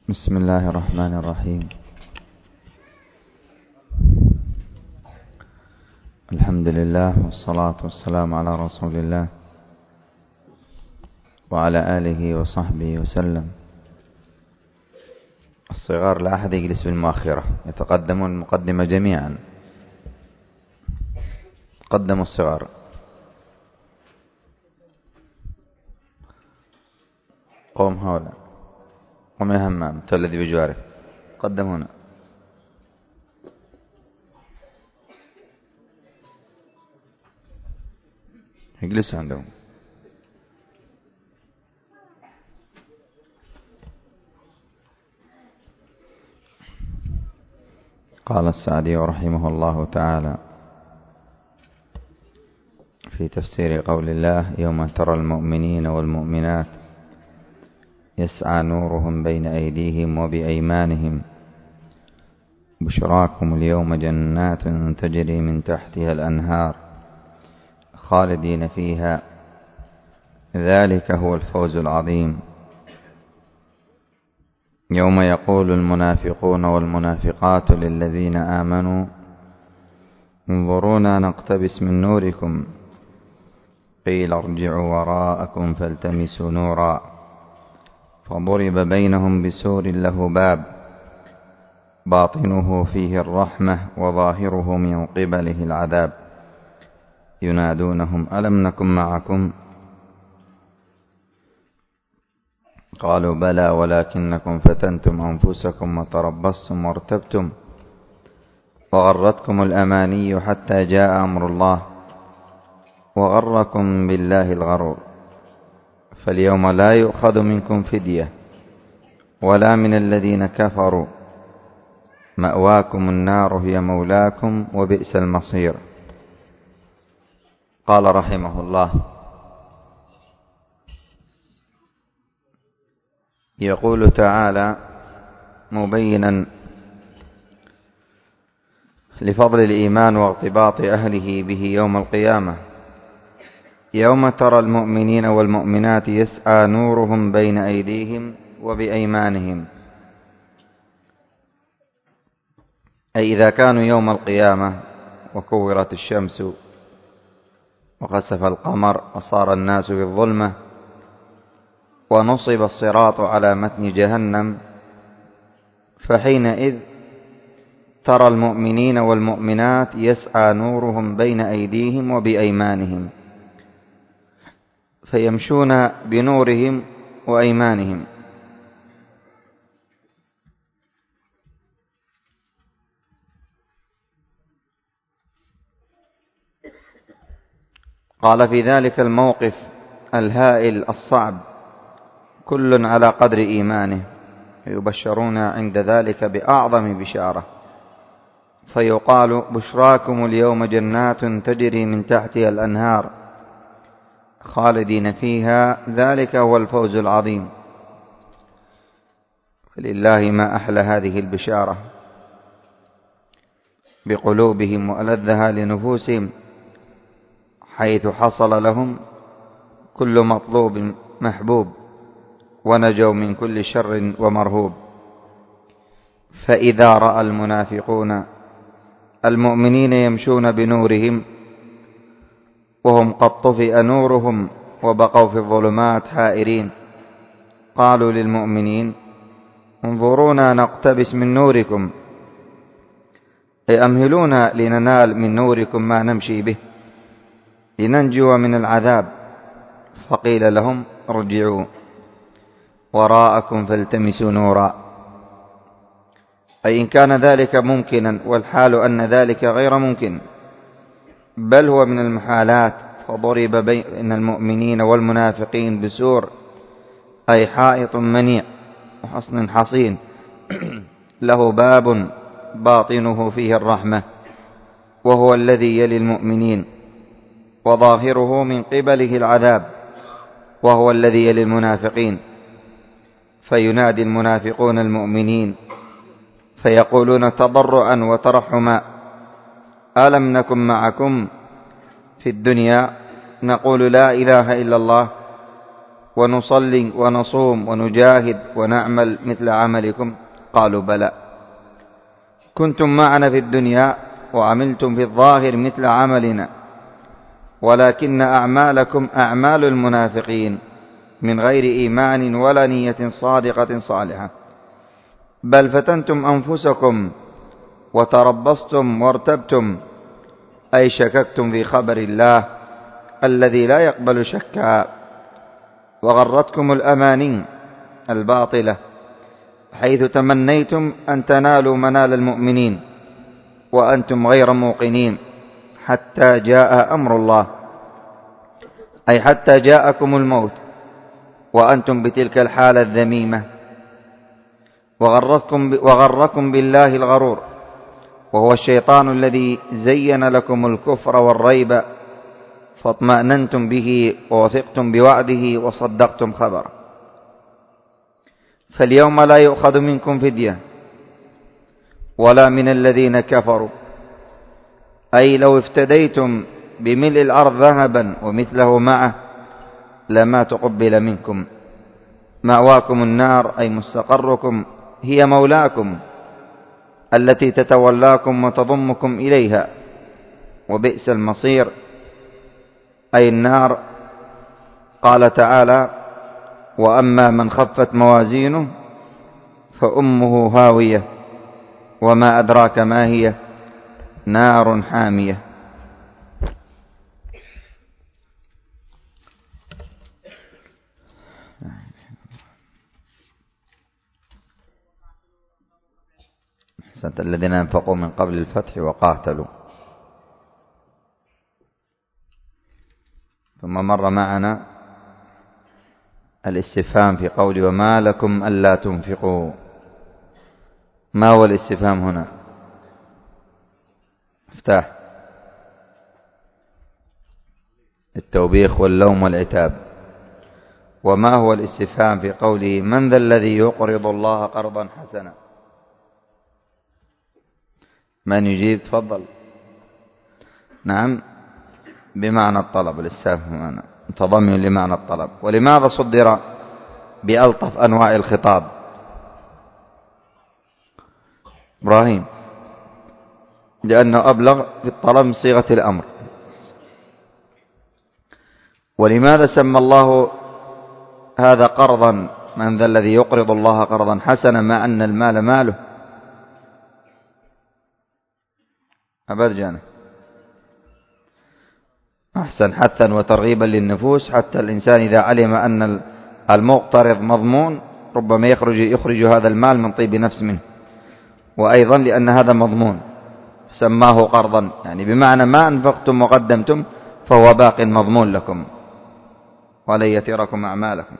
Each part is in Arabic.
بسم الله الرحمن الرحيم. الحمد لله والصلاة والسلام على رسول الله وعلى آله وصحبه وسلم. الصغار لا أحد يجلس في المؤخرة، يتقدمون المقدمة جميعا. قدموا الصغار. قوم هؤلاء، قم يا همام الذي بجوارك، قدم هنا. اجلسوا عندهم. قال السعدي رحمه الله تعالى في تفسير قول الله: يوم ترى المؤمنين والمؤمنات يسعى نورهم بين أيديهم وبأيمانهم بشراكم اليوم جنات تجري من تحتها الأنهار خالدين فيها ذلك هو الفوز العظيم. يوم يقول المنافقون والمنافقات للذين آمنوا انظرونا نقتبس من نوركم قيل ارجعوا وراءكم فالتمسوا نورا فضرب بينهم بسور له باب باطنه فيه الرحمة وظاهره من قبله العذاب ينادونهم ألم نكن معكم قالوا بلى ولكنكم فتنتم أنفسكم وتربصتم وارتبتم وغرتكم الأماني حتى جاء أمر الله وغركم بالله الغرور فاليوم لا يؤخذ منكم فدية ولا من الذين كفروا مأواكم النار هي مولاكم وبئس المصير. قال رحمه الله: يقول تعالى مبينا لفضل الإيمان وارتباط أهله به يوم القيامة: يوم ترى المؤمنين والمؤمنات يسعى نورهم بين أيديهم وبأيمانهم، أي إذا كانوا يوم القيامة وكورت الشمس وخسف القمر وصار الناس في الظلمة ونصب الصراط على متن جهنم، فحينئذ ترى المؤمنين والمؤمنات يسعى نورهم بين أيديهم وبأيمانهم، فيمشون بنورهم وأيمانهم. قال في ذلك الموقف الهائل الصعب كل على قدر إيمانه يبشرون عند ذلك بأعظم بشارة، فيقال: بشراكم اليوم جنات تجري من تحتها الأنهار خالدين فيها ذلك هو الفوز العظيم. فلله ما أحلى هذه البشارة بقلوبهم وألذها لنفوسهم، حيث حصل لهم كل مطلوب محبوب ونجوا من كل شر ومرهوب. فإذا رأى المنافقون المؤمنين يمشون بنورهم وهم قد طفئ نورهم وبقوا في الظلمات حائرين قالوا للمؤمنين انظرونا نقتبس من نوركم، أي أمهلونا لننال من نوركم ما نمشي به لننجو من العذاب. فقيل لهم ارجعوا وراءكم فالتمسوا نورا، أي إن كان ذلك ممكنا، والحال أن ذلك غير ممكن بل هو من المحالات. فضرب بين المؤمنين والمنافقين بسور، أي حائط منيع وحصن حصين له باب باطنه فيه الرحمة وهو الذي يلي المؤمنين، وظاهره من قبله العذاب وهو الذي يلي المنافقين. فينادي المنافقون المؤمنين فيقولون تضرعا وترحما: ألم نكن معكم في الدنيا نقول لا إله إلا الله ونصلي ونصوم ونجاهد ونعمل مثل عملكم؟ قالوا بلى. كنتم معنا في الدنيا وعملتم في الظاهر مثل عملنا، ولكن أعمالكم أعمال المنافقين من غير إيمان ولا نية صادقة صالحة، بل فتنتم أنفسكم وتربصتم وارتبتم، أي شككتم في خبر الله الذي لا يقبل شكا، وغرتكم الأماني الباطلة، حيث تمنيتم أن تنالوا منال المؤمنين وأنتم غير موقنين، حتى جاء أمر الله، أي حتى جاءكم الموت وأنتم بتلك الحالة الذميمة. وغركم بالله الغرور، وهو الشيطان الذي زين لكم الكفر والريب، فاطمأننتم به ووثقتم بوعده وصدقتم خبره. فاليوم لا يؤخذ منكم فدية ولا من الذين كفروا، أي لو افتديتم بملء الأرض ذهبا ومثله معه لما تقبل منكم. مأواكم النار، أي مستقركم، هي مولاكم التي تتولاكم وتضمكم إليها، وبئس المصير، أي النار. قال تعالى: وأما من خفت موازينه فأمه هاوية وما أدراك ما هي، نار حامية. الذين أنفقوا من قبل الفتح وقاتلوا. ثم مر معنا الاستفهام في قول وما لكم ألا تنفقوا. ما هو الاستفهام هنا؟ افتح. التوبيخ واللوم والعتاب. وما هو الاستفهام في قوله من ذا الذي يقرض الله قرضا حسنا؟ من يجيب؟ تفضل. نعم، بمعنى الطلب. الاستفهام متضمن لمعنى الطلب. ولماذا صدر بألطف أنواع الخطاب؟ إبراهيم. لأنه أبلغ في الطلب من صيغة الأمر. ولماذا سمى الله هذا قرضا؟ من ذا الذي يقرض الله قرضا حسنا، ما أن المال ماله؟ أبرجانه. أحسن، حثا وترغيبا للنفوس، حتى الإنسان إذا علم أن المقترض مضمون ربما يخرج هذا المال من طيب نفس منه، وأيضا لأن هذا مضمون سماه قرضا، يعني بمعنى ما أنفقتم وقدمتم فهو باق مضمون لكم ولن يتركم أعمالكم.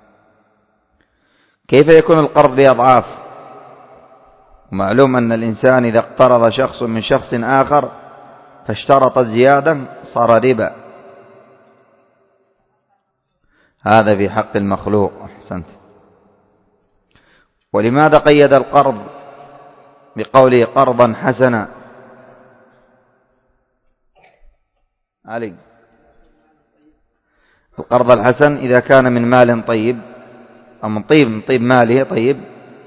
كيف يكون القرض بأضعاف؟ معلوم أن الإنسان إذا اقترض شخص من شخص آخر فاشترط الزيادة صار ربا، هذا في حق المخلوق. أحسنت. ولماذا قيد القرض بقوله قرضا حسنا؟ علي. القرض الحسن إذا كان من مال طيب أو من طيب ماله طيب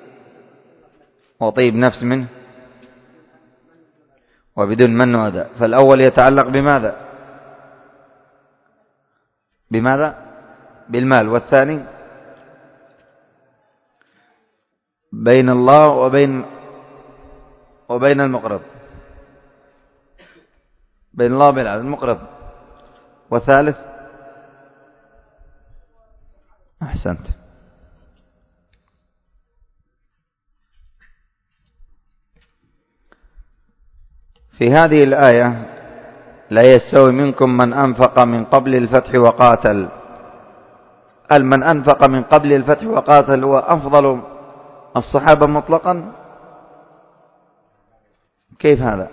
وطيب نفس منه وبدون من وأذى. فالأول يتعلق بماذا؟ بالمال. والثاني بين الله وبين المقرض، بين الله وبين المقرض. والثالث أحسنت. في هذه الآية لا يستوي منكم من أنفق من قبل الفتح وقاتل. من أنفق من قبل الفتح وقاتل هو أفضل الصحابة مطلقا؟ كيف هذا؟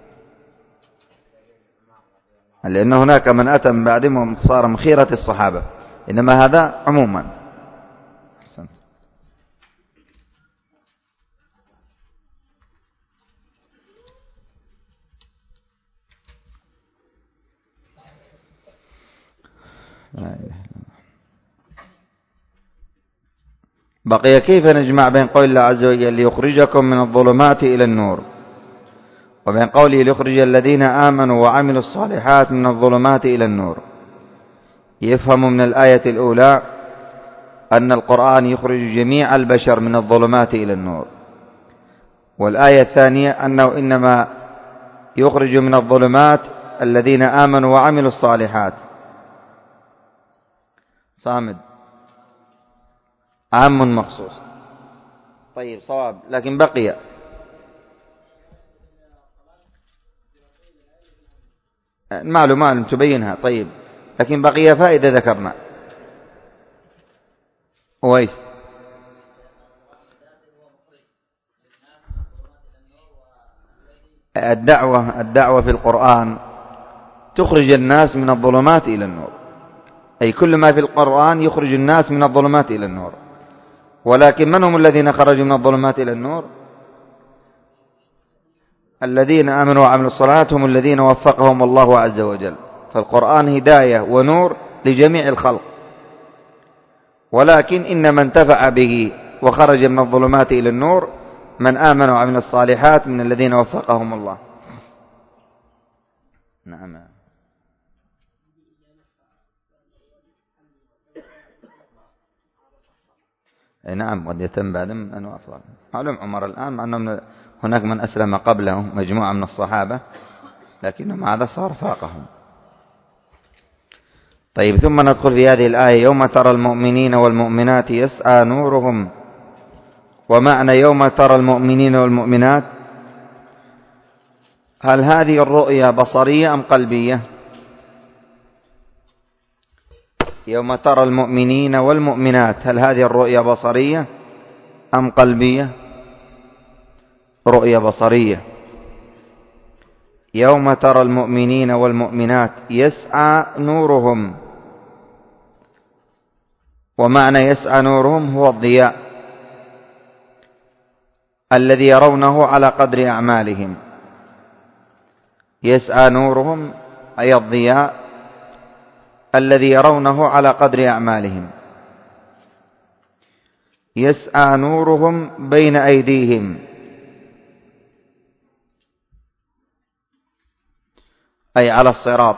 لأن هناك من أتى من بعدهم صار من خيرة الصحابة، إنما هذا عموما. أحسنت. لا إله إلا الله. بقي كيف نجمع بين قول الله عز وجل ليخرجكم من الظلمات إلى النور وبين قوله ليخرج الذين آمنوا وعملوا الصالحات من الظلمات إلى النور؟ يفهم من الآية الأولى أن القرآن يخرج جميع البشر من الظلمات إلى النور، والآية الثانية أنه إنما يخرج من الظلمات الذين آمنوا وعملوا الصالحات. صامد عام مخصوص. طيب صواب، لكن بقي معلوم تبينها. طيب لكن بقي فائدة ذكرنا. ويس الدعوة في القرآن تخرج الناس من الظلمات إلى النور، أي كل ما في القرآن يخرج الناس من الظلمات إلى النور. ولكن من هم الذين خرجوا من الظلمات إلى النور؟ الذين آمنوا وعملوا الصالحات هم الذين وفقهم الله عز وجل. فالقرآن هداية ونور لجميع الخلق، ولكن إنما انتفع به وخرج من الظلمات إلى النور من آمن وعمل الصالحات من الذين وفقهم الله. نعم. نعم قد يتم بعد أنه أفضل. معلوم عمر الآن مع أنه هناك من أسلم قبله مجموعة من الصحابة، لكنه مع هذا صار فاقهم. طيب ثم ندخل في هذه الآية: يوم ترى المؤمنين والمؤمنات يسعى نورهم. ومعنى يوم ترى المؤمنين والمؤمنات، هل هذه الرؤيا بصرية أم قلبية؟ يوم ترى المؤمنين والمؤمنات، هل هذه الرؤيا بصرية أم قلبية؟ رؤيا بصرية. يوم ترى المؤمنين والمؤمنات يسعى نورهم. ومعنى يسعى نورهم هو الضياء الذي يرونه على قدر أعمالهم. يسعى نورهم أي الضياء الذي يرونه على قدر أعمالهم. يسعى نورهم بين أيديهم أي على الصراط.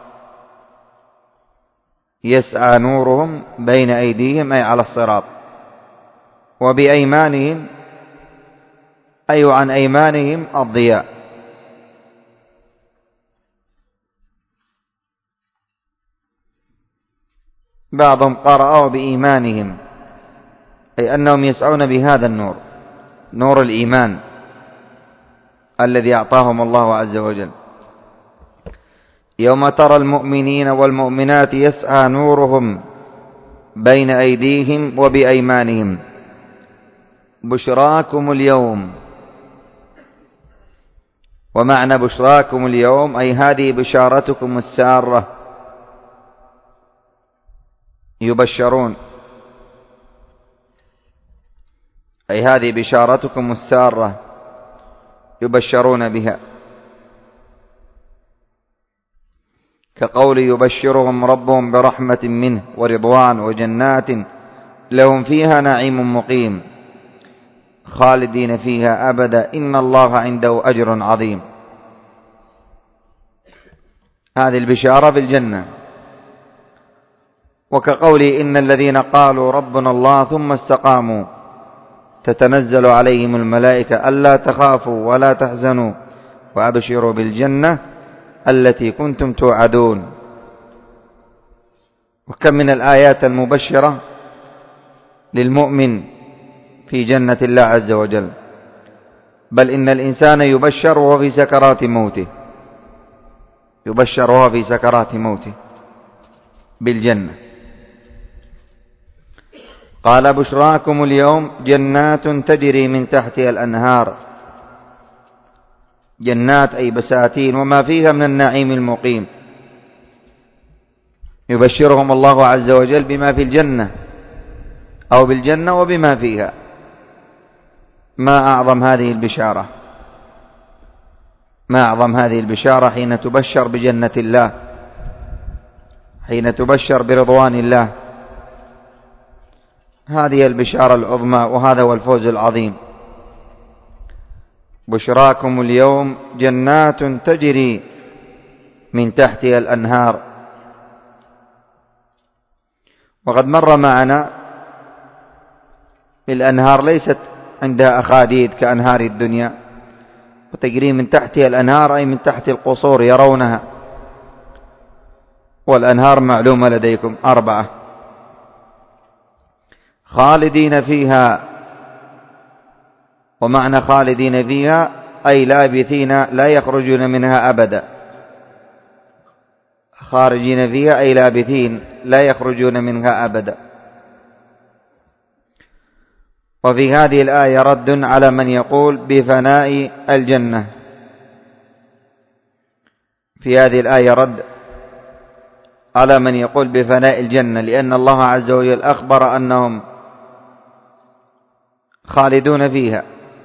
يسعى نورهم بين أيديهم أي على الصراط. وبأيمانهم أي عن أيمانهم الضياء. بعضهم قرأوا بإيمانهم أي أنهم يسعون بهذا النور، نور الإيمان الذي أعطاهم الله عز وجل. يوم ترى المؤمنين والمؤمنات يسعى نورهم بين أيديهم وبأيمانهم بشراكم اليوم. ومعنى بشراكم اليوم أي هذه بشارتكم السارة. يبشرون أي هذه بشارتكم السارة يبشرون بها، كقول يبشرهم ربهم برحمة منه ورضوان وجنات لهم فيها نعيم مقيم خالدين فيها أبدا إن الله عنده أجر عظيم. هذه البشارة بالجنة. وكقوله إن الذين قالوا ربنا الله ثم استقاموا تتنزل عليهم الملائكة ألا تخافوا ولا تحزنوا وأبشروا بالجنة التي كنتم توعدون. وكم من الآيات المبشرة للمؤمن في جنة الله عز وجل. بل إن الإنسان يبشر وهو في سكرات موته، يبشر وهو في سكرات موته بالجنة. قال بشراكم اليوم جنات تجري من تحتها الأنهار. جنات أي بساتين وما فيها من النعيم المقيم. يبشرهم الله عز وجل بما في الجنة أو بالجنة وبما فيها. ما أعظم هذه البشارة، ما أعظم هذه البشارة حين تبشر بجنة الله، حين تبشر برضوان الله، هذه البشارة العظمى، وهذا هو الفوز العظيم. بشراكم اليوم جنات تجري من تحتها الأنهار. وقد مر معنا الأنهار ليست عندها أخاديد كأنهار الدنيا، وتجري من تحتها الأنهار أي من تحت القصور يرونها. والأنهار معلومة لديكم 4: خالدين فيها، ومعنى خالدين فيها أي لابثين لا يخرجون منها أبدا. خارجين فيها أي لابثين لا يخرجون منها أبدا. وفي هذه الآية رد على من يقول بفناء الجنة. في هذه الآية رد على من يقول بفناء الجنة، لأن الله عز وجل أخبر أنهم خالدون فيها.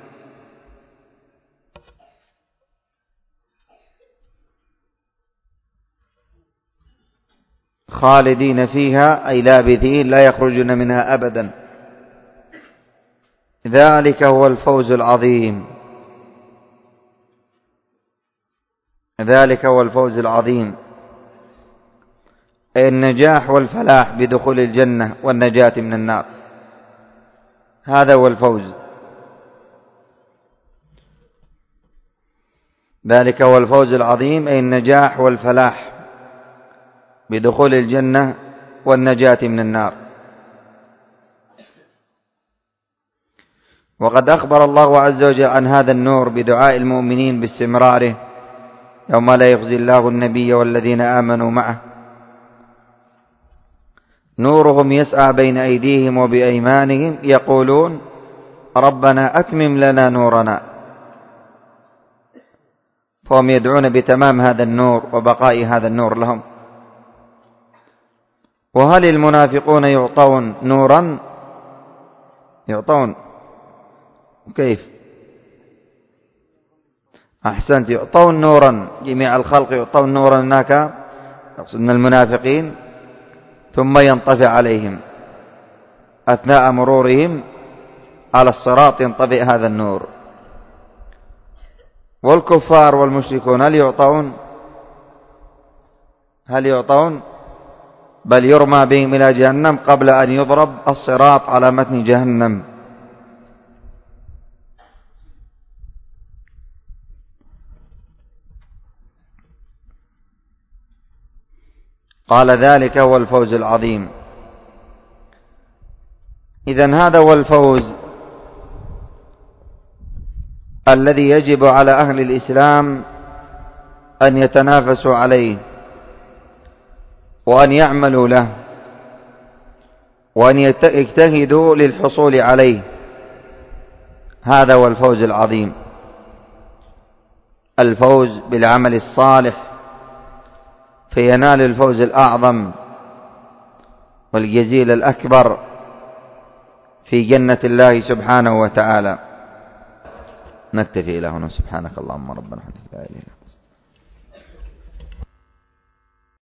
خالدين فيها أي لابثين لا يخرجون منها أبدا. ذلك هو الفوز العظيم. ذلك هو الفوز العظيم، أي النجاح والفلاح بدخول الجنة والنجاة من النار. هذا هو الفوز. ذلك هو الفوز العظيم، أي النجاح والفلاح بدخول الجنة والنجاة من النار. وقد أخبر الله عز وجل عن هذا النور بدعاء المؤمنين باستمراره يوم لا يخزي الله النبي والذين آمنوا معه. نورهم يسعى بين أيديهم وبأيمانهم يقولون ربنا أتمم لنا نورنا. فهم يدعون بتمام هذا النور وبقاء هذا النور لهم. وهل المنافقون يعطون نورا؟ يعطون كيف؟ أحسنت، يعطون نورا. جميع الخلق يعطون نورا هناك، يقصد من المنافقين، ثم ينطفئ عليهم أثناء مرورهم على الصراط، ينطفئ هذا النور. والكفار والمشركون هل يعطون؟ هل يعطون؟ بل يرمى بهم إلى جهنم قبل أن يضرب الصراط على متن جهنم. قال ذلك هو الفوز العظيم. إذن هذا هو الفوز الذي يجب على أهل الإسلام أن يتنافسوا عليه، وأن يعملوا له، وأن يجتهدوا للحصول عليه. هذا هو الفوز العظيم، الفوز بالعمل الصالح، فينال الفوز الأعظم والجزيل الأكبر في جنة الله سبحانه وتعالى. نكتفي إلى هنا. سبحانك اللهم ربنا وبحمدك لا إله إلا أنت.